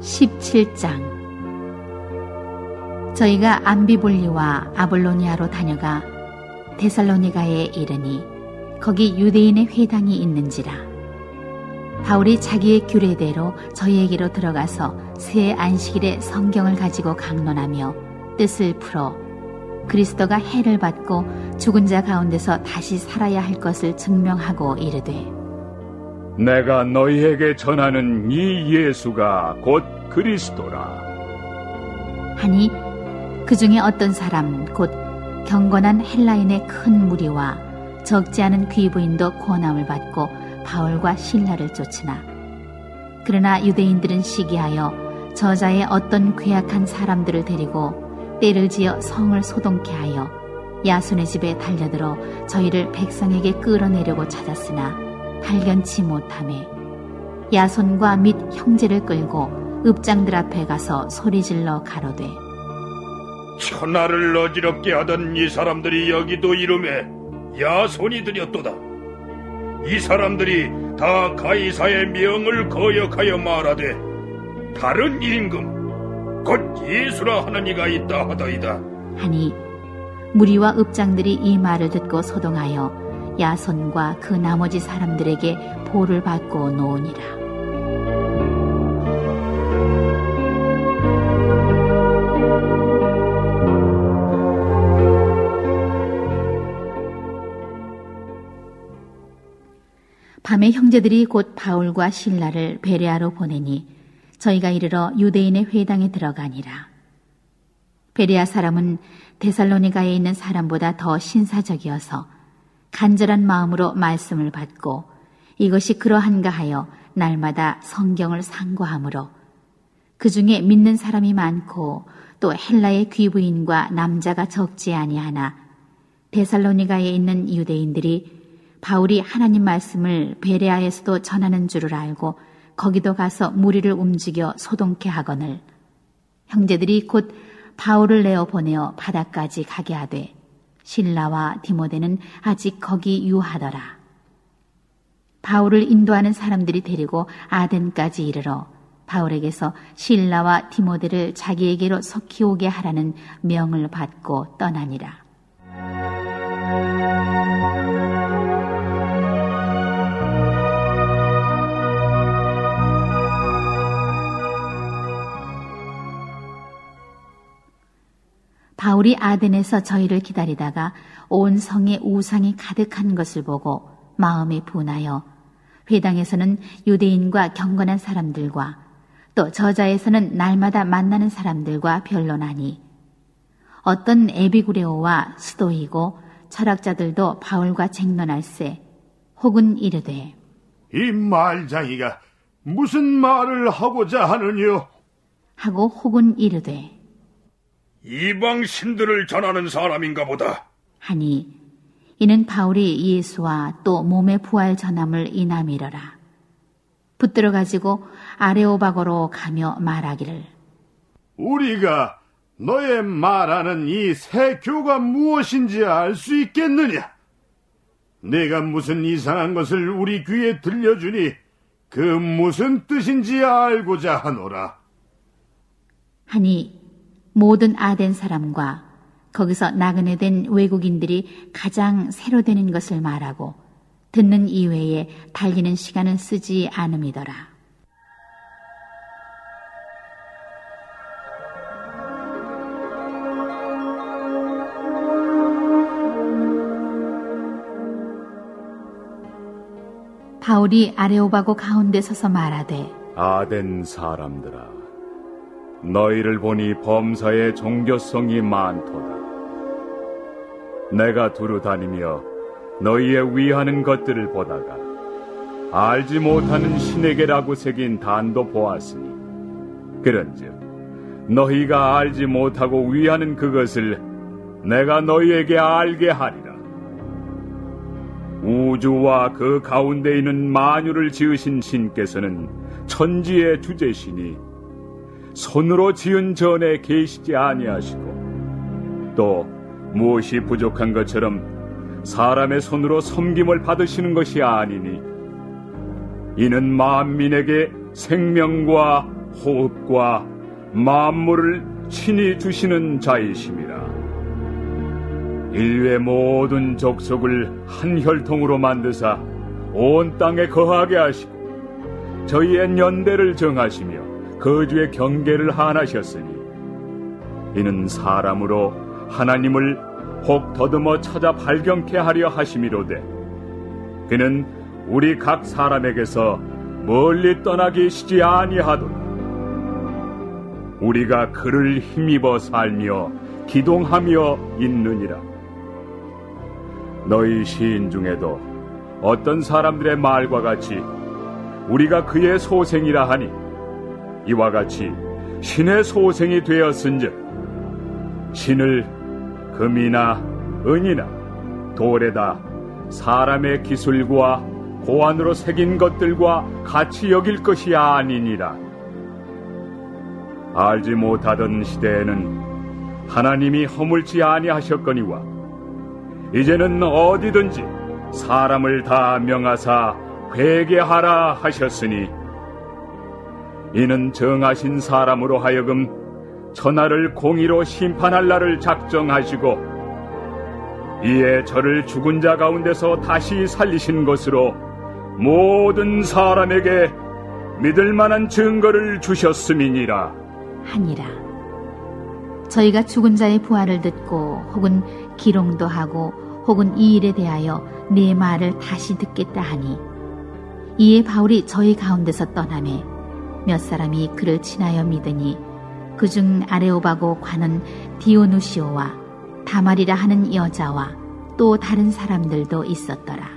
17장. 저희가 암비볼리와 아볼로니아로 다녀가 데살로니가에 이르니 거기 유대인의 회당이 있는지라. 바울이 자기의 규례대로 저희에게로 들어가서 새 안식일에 성경을 가지고 강론하며 뜻을 풀어 그리스도가 해를 받고 죽은 자 가운데서 다시 살아야 할 것을 증명하고 이르되, 내가 너희에게 전하는 이 예수가 곧 그리스도라 하니 그 중에 어떤 사람 곧 경건한 헬라인의 큰 무리와 적지 않은 귀부인도 고난을 받고 바울과 실라를 쫓으나, 그러나 유대인들은 시기하여 저자의 어떤 괴악한 사람들을 데리고 떼를 지어 성을 소동케 하여 야손의 집에 달려들어 저희를 백성에게 끌어내려고 찾았으나 발견치 못하매 야손과 및 형제를 끌고 읍장들 앞에 가서 소리질러 가로되, 천하를 어지럽게 하던 이 사람들이 여기도 이름에 야손이 들였도다. 이 사람들이 다 가이사의 명을 거역하여 말하되 다른 임금 곧 예수라 하는 이가 있다 하더이다 하니 무리와 읍장들이 이 말을 듣고 소동하여 야손과 그 나머지 사람들에게 보를 받고 놓으니라. 밤에 형제들이 곧 바울과 실라를 베레아로 보내니 저희가 이르러 유대인의 회당에 들어가니라. 베레아 사람은 데살로니가에 있는 사람보다 더 신사적이어서 간절한 마음으로 말씀을 받고 이것이 그러한가 하여 날마다 성경을 상고하므로 그 중에 믿는 사람이 많고 또 헬라의 귀부인과 남자가 적지 아니하나 데살로니가에 있는 유대인들이 바울이 하나님 말씀을 베레아에서도 전하는 줄을 알고 거기도 가서 무리를 움직여 소동케 하거늘 형제들이 곧 바울을 내어 보내어 바다까지 가게 하되 실라와 디모데는 아직 거기 유하더라. 바울을 인도하는 사람들이 데리고 아덴까지 이르러 바울에게서 실라와 디모데를 자기에게로 속히 오게 하라는 명을 받고 떠나니라. 바울이 아덴에서 저희를 기다리다가 온 성에 우상이 가득한 것을 보고 마음에 분하여 회당에서는 유대인과 경건한 사람들과 또 저자에서는 날마다 만나는 사람들과 변론하니 어떤 에비구레오와 스도이고 철학자들도 바울과 쟁론할세 혹은 이르되, 이 말장이가 무슨 말을 하고자 하느뇨? 하고 혹은 이르되, 이방 신들을 전하는 사람인가 보다 하니 이는 바울이 예수와 또 몸의 부활 전함을 인함이러라. 붙들어 가지고 아레오바고로 가며 말하기를, 우리가 너의 말하는 이 새 교가 무엇인지 알 수 있겠느냐? 내가 무슨 이상한 것을 우리 귀에 들려주니 그 무슨 뜻인지 알고자 하노라. 하니 모든 아덴 사람과 거기서 나그네 된 외국인들이 가장 새로 되는 것을 말하고 듣는 이외에 달리는 시간은 쓰지 않음이더라. 바울이 아레오바고 가운데 서서 말하되, 아덴 사람들아, 너희를 보니 범사에 종교성이 많도다. 내가 두루 다니며 너희의 위하는 것들을 보다가 알지 못하는 신에게라고 새긴 단도 보았으니 그런즉 너희가 알지 못하고 위하는 그것을 내가 너희에게 알게 하리라. 우주와 그 가운데 있는 만유를 지으신 신께서는 천지의 주제시니 손으로 지은 전에 계시지 아니하시고 또 무엇이 부족한 것처럼 사람의 손으로 섬김을 받으시는 것이 아니니 이는 만민에게 생명과 호흡과 만물을 친히 주시는 자이심이라. 인류의 모든 족속을 한 혈통으로 만드사 온 땅에 거하게 하시고 저희의 연대를 정하시며 거주의 경계를 한하셨으니 이는 사람으로 하나님을 혹 더듬어 찾아 발견케 하려 하심이로되 그는 우리 각 사람에게서 멀리 떠나 계시지 아니하도다. 우리가 그를 힘입어 살며 기동하며 있느니라. 너희 시인 중에도 어떤 사람들의 말과 같이 우리가 그의 소생이라 하니 이와 같이 신의 소생이 되었은즉 신을 금이나 은이나 돌에다 사람의 기술과 고안으로 새긴 것들과 같이 여길 것이 아니니라. 알지 못하던 시대에는 하나님이 허물지 아니하셨거니와 이제는 어디든지 사람을 다 명하사 회개하라 하셨으니 이는 정하신 사람으로 하여금 천하를 공의로 심판할 날을 작정하시고 이에 저를 죽은 자 가운데서 다시 살리신 것으로 모든 사람에게 믿을 만한 증거를 주셨음이니라 하니라. 저희가 죽은 자의 부활을 듣고 혹은 기롱도 하고 혹은 이 일에 대하여 네 말을 다시 듣겠다 하니 이에 바울이 저희 가운데서 떠나매 몇 사람이 그를 친하여 믿으니 그중 아레오바고 관원 디오누시오와 다말이라 하는 여자와 또 다른 사람들도 있었더라.